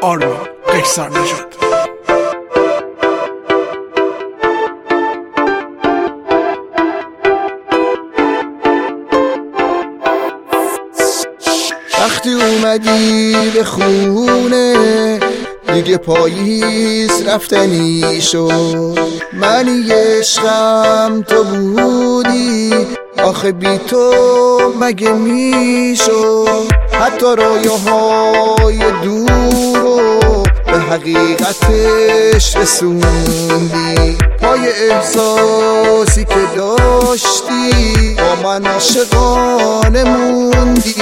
آرمین قیصر نژاد. وقتی اومدی به خونه دیگه پاییز رفتنی شد، منی عشقم تو بودی، آخه بی تو مگه میشد؟ حتی رایه‌های دور رو به حقیقتش رسوندی، پای احساسی که داشتی با من عاشقانه موندی.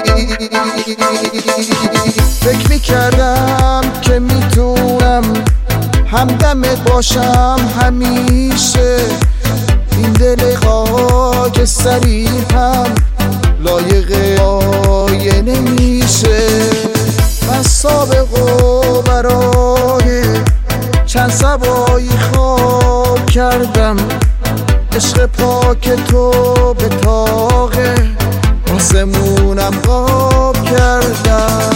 فکر میکردم که میتونم همدمت باشم همیشه، این دل خاکستری هم لایق آینه میشه. من سابقو برای چند سبایی خواب کردم، عشق پاک تو به طاقه آسمونم قاب کردم.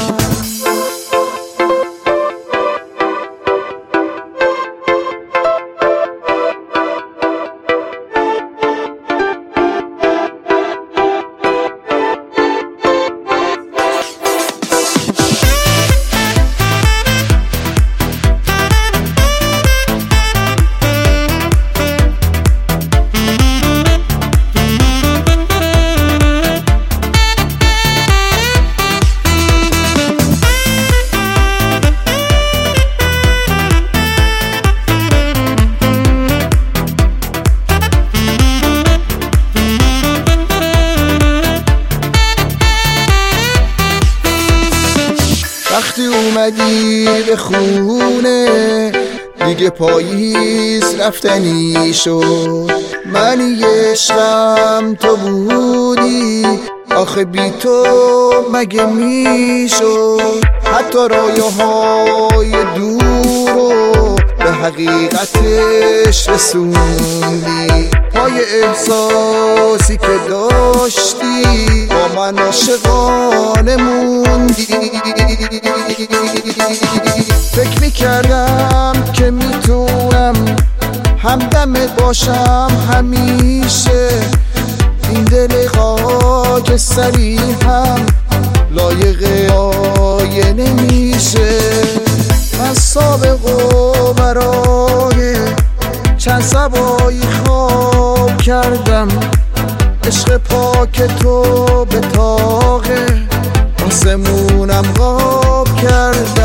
وقتی اومدی به خونه دیگه پاییز رفتنی شد، منی عشقم تو بودی، آخه بی تو مگه میشد؟ حتی رایه‌های دور رو به حقیقتش رسوندی، پای احساسی که داشتی با من عاشقانه موندی. فکر میکردم که میتونم همدمت باشم همیشه، این دل خاکستری هم لایق آینه میشه. من سابقو برای چند سبایی خواب کردم، عشق پاک تو به طاقه آسمونم قاب کردم.